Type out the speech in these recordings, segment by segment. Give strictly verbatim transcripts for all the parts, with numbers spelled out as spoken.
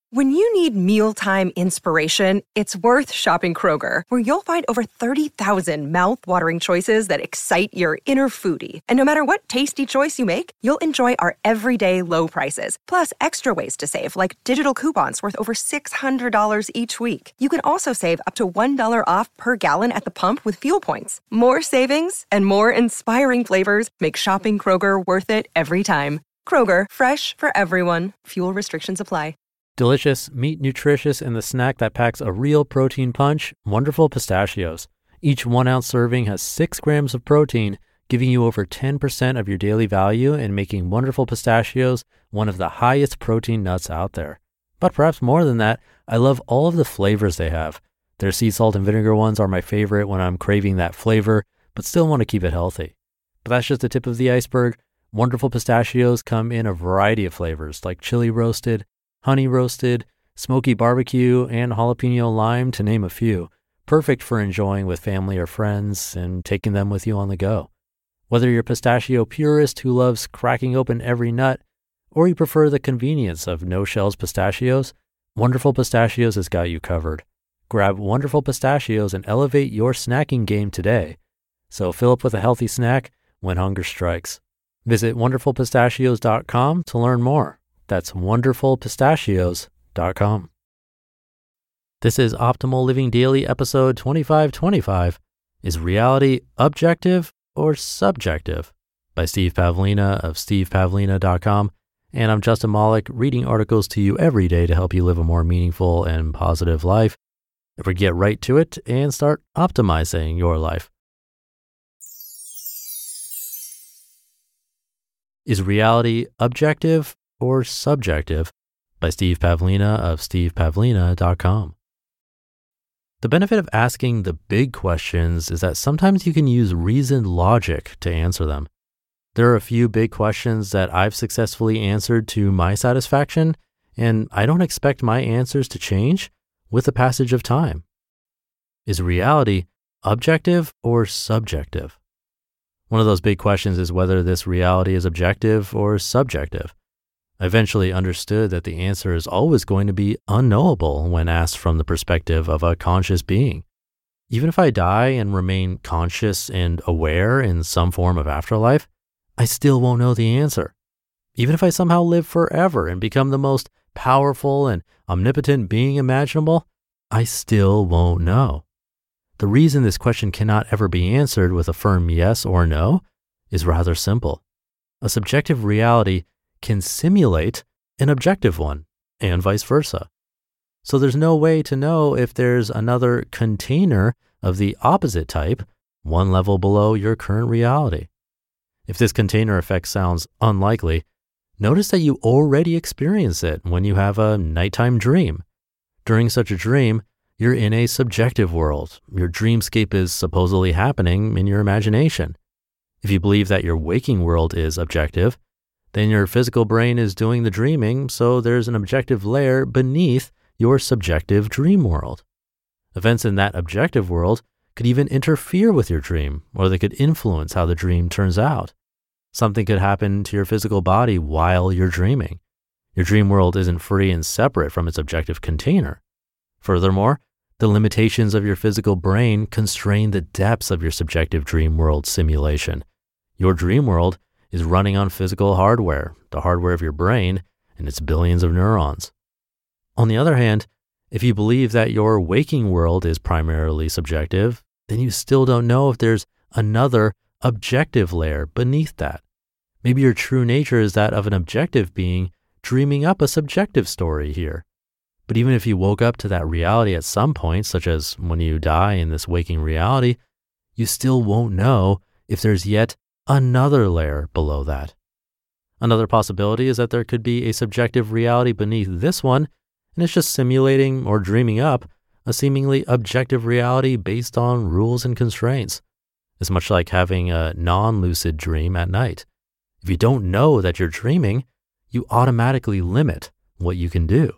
When you need mealtime inspiration, it's worth shopping Kroger, where you'll find over thirty thousand mouth-watering choices that excite your inner foodie. And no matter what tasty choice you make, you'll enjoy our everyday low prices, plus extra ways to save, like digital coupons worth over six hundred dollars each week. You can also save up to one dollar off per gallon at the pump with fuel points. More savings and more inspiring flavors make shopping Kroger worth it every time. Kroger, fresh for everyone. Fuel restrictions apply. Delicious, meat nutritious, and the snack that packs a real protein punch, Wonderful Pistachios. Each one ounce serving has six grams of protein, giving you over ten percent of your daily value and making Wonderful Pistachios one of the highest protein nuts out there. But perhaps more than that, I love all of the flavors they have. Their sea salt and vinegar ones are my favorite when I'm craving that flavor, but still want to keep it healthy. But that's just the tip of the iceberg. Wonderful Pistachios come in a variety of flavors like chili roasted, honey roasted, smoky barbecue, and jalapeno lime, to name a few. Perfect for enjoying with family or friends and taking them with you on the go. Whether you're a pistachio purist who loves cracking open every nut, or you prefer the convenience of no-shells pistachios, Wonderful Pistachios has got you covered. Grab Wonderful Pistachios and elevate your snacking game today. So fill up with a healthy snack when hunger strikes. Visit wonderful pistachios dot com to learn more. That's wonderful pistachios dot com. This is Optimal Living Daily episode twenty-five twenty-five. Is reality objective or subjective? By Steve Pavlina of steve pavlina dot com. And I'm Justin Malik, reading articles to you every day to help you live a more meaningful and positive life. If we get right to it and start optimizing your life. Is reality objective or subjective? By Steve Pavlina of steve pavlina dot com. The benefit of asking the big questions is that sometimes you can use reasoned logic to answer them. There are a few big questions that I've successfully answered to my satisfaction, and I don't expect my answers to change with the passage of time. Is reality objective or subjective? One of those big questions is whether this reality is objective or subjective. I eventually understood that the answer is always going to be unknowable when asked from the perspective of a conscious being. Even if I die and remain conscious and aware in some form of afterlife, I still won't know the answer. Even if I somehow live forever and become the most powerful and omnipotent being imaginable, I still won't know. The reason this question cannot ever be answered with a firm yes or no is rather simple. A subjective reality can simulate an objective one, and vice versa. So there's no way to know if there's another container of the opposite type, one level below your current reality. If this container effect sounds unlikely, notice that you already experience it when you have a nighttime dream. During such a dream, you're in a subjective world. Your dreamscape is supposedly happening in your imagination. If you believe that your waking world is objective, then your physical brain is doing the dreaming, so there's an objective layer beneath your subjective dream world. Events in that objective world could even interfere with your dream, or they could influence how the dream turns out. Something could happen to your physical body while you're dreaming. Your dream world isn't free and separate from its objective container. Furthermore, the limitations of your physical brain constrain the depths of your subjective dream world simulation. Your dream world is running on physical hardware, the hardware of your brain and its billions of neurons. On the other hand, if you believe that your waking world is primarily subjective, then you still don't know if there's another objective layer beneath that. Maybe your true nature is that of an objective being dreaming up a subjective story here. But even if you woke up to that reality at some point, such as when you die in this waking reality, you still won't know if there's yet another layer below that. Another possibility is that there could be a subjective reality beneath this one, and it's just simulating or dreaming up a seemingly objective reality based on rules and constraints. It's much like having a non-lucid dream at night. If you don't know that you're dreaming, you automatically limit what you can do.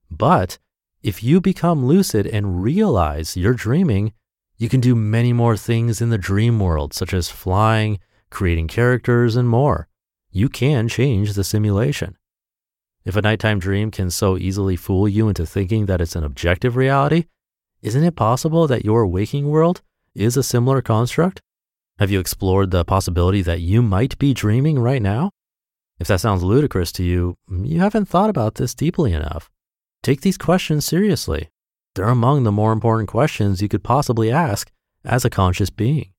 But if you become lucid and realize you're dreaming, you can do many more things in the dream world, such as flying, creating characters, and more. You can change the simulation. If a nighttime dream can so easily fool you into thinking that it's an objective reality, isn't it possible that your waking world is a similar construct? Have you explored the possibility that you might be dreaming right now? If that sounds ludicrous to you, you haven't thought about this deeply enough. Take these questions seriously. They're among the more important questions you could possibly ask as a conscious being.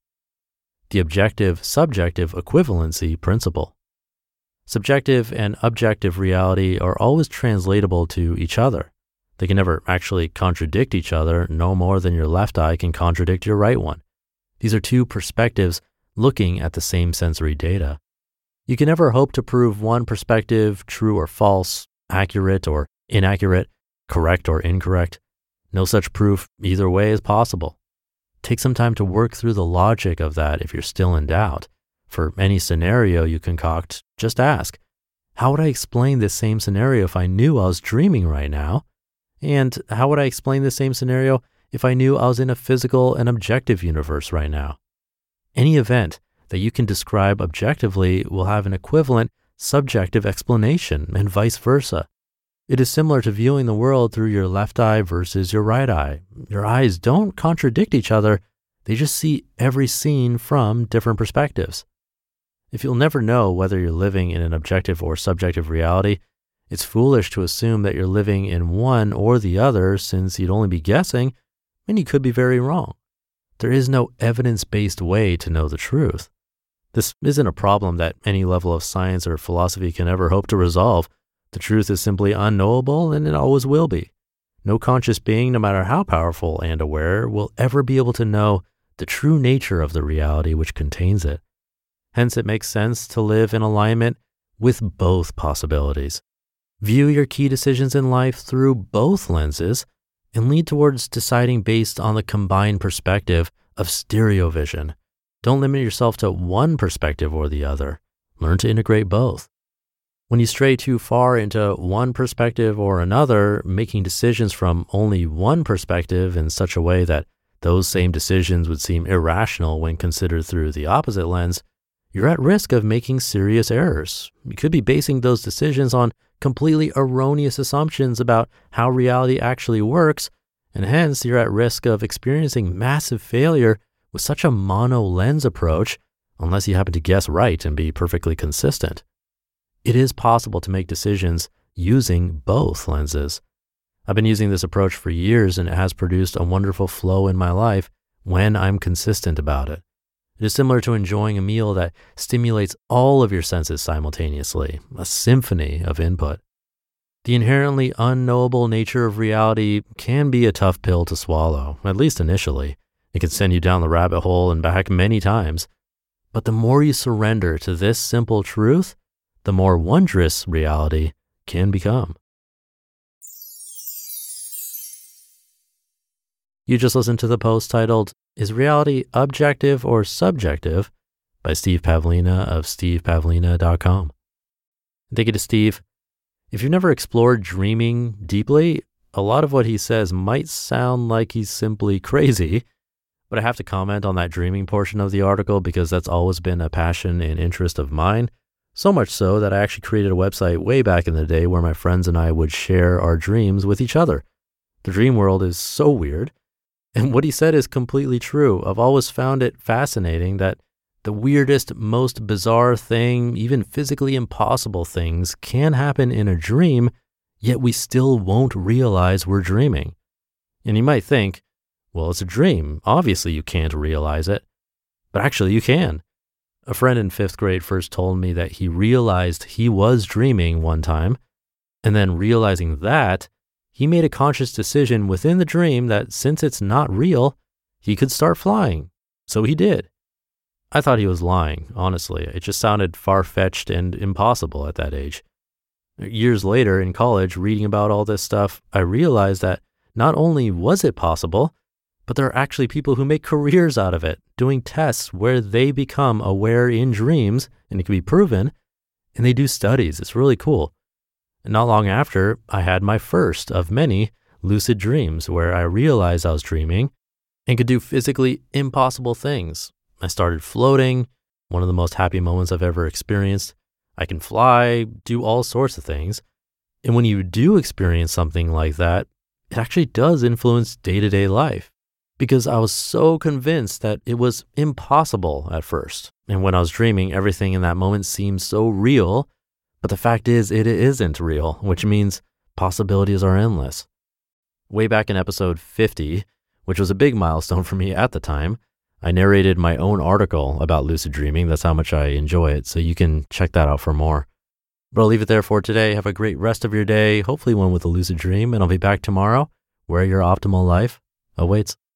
The objective-subjective equivalency principle. Subjective and objective reality are always translatable to each other. They can never actually contradict each other, no more than your left eye can contradict your right one. These are two perspectives looking at the same sensory data. You can never hope to prove one perspective true or false, accurate or inaccurate, correct or incorrect. No such proof either way is possible. Take some time to work through the logic of that if you're still in doubt. For any scenario you concoct, just ask, how would I explain this same scenario if I knew I was dreaming right now? And how would I explain the same scenario if I knew I was in a physical and objective universe right now? Any event that you can describe objectively will have an equivalent subjective explanation and vice versa. It is similar to viewing the world through your left eye versus your right eye. Your eyes don't contradict each other. They just see every scene from different perspectives. If you'll never know whether you're living in an objective or subjective reality, it's foolish to assume that you're living in one or the other, since you'd only be guessing, and you could be very wrong. There is no evidence-based way to know the truth. This isn't a problem that any level of science or philosophy can ever hope to resolve. The truth is simply unknowable, and it always will be. No conscious being, no matter how powerful and aware, will ever be able to know the true nature of the reality which contains it. Hence, it makes sense to live in alignment with both possibilities. View your key decisions in life through both lenses and lead towards deciding based on the combined perspective of stereo vision. Don't limit yourself to one perspective or the other. Learn to integrate both. When you stray too far into one perspective or another, making decisions from only one perspective in such a way that those same decisions would seem irrational when considered through the opposite lens, you're at risk of making serious errors. You could be basing those decisions on completely erroneous assumptions about how reality actually works, and hence you're at risk of experiencing massive failure with such a mono-lens approach, unless you happen to guess right and be perfectly consistent. It is possible to make decisions using both lenses. I've been using this approach for years, and it has produced a wonderful flow in my life when I'm consistent about it. It is similar to enjoying a meal that stimulates all of your senses simultaneously, a symphony of input. The inherently unknowable nature of reality can be a tough pill to swallow, at least initially. It can send you down the rabbit hole and back many times. But the more you surrender to this simple truth, the more wondrous reality can become. You just listened to the post titled, Is Reality Objective or Subjective? By Steve Pavlina of steve pavlina dot com. Thank you to Steve. If you've never explored dreaming deeply, a lot of what he says might sound like he's simply crazy, but I have to comment on that dreaming portion of the article because that's always been a passion and interest of mine. So much so that I actually created a website way back in the day where my friends and I would share our dreams with each other. The dream world is so weird. And what he said is completely true. I've always found it fascinating that the weirdest, most bizarre thing, even physically impossible things, can happen in a dream, yet we still won't realize we're dreaming. And you might think, well, it's a dream. Obviously you can't realize it. But actually you can. A friend in fifth grade first told me that he realized he was dreaming one time, and then realizing that, he made a conscious decision within the dream that since it's not real, he could start flying. So he did. I thought he was lying, honestly. It just sounded far-fetched and impossible at that age. Years later in college, reading about all this stuff, I realized that not only was it possible, but there are actually people who make careers out of it, doing tests where they become aware in dreams, and it can be proven, and they do studies. It's really cool. And not long after, I had my first of many lucid dreams where I realized I was dreaming and could do physically impossible things. I started floating, one of the most happy moments I've ever experienced. I can fly, do all sorts of things. And when you do experience something like that, it actually does influence day-to-day life. Because I was so convinced that it was impossible at first. And when I was dreaming, everything in that moment seemed so real. But the fact is, it isn't real, which means possibilities are endless. Way back in episode fifty, which was a big milestone for me at the time, I narrated my own article about lucid dreaming. That's how much I enjoy it. So you can check that out for more. But I'll leave it there for today. Have a great rest of your day, hopefully one with a lucid dream. And I'll be back tomorrow where your optimal life awaits.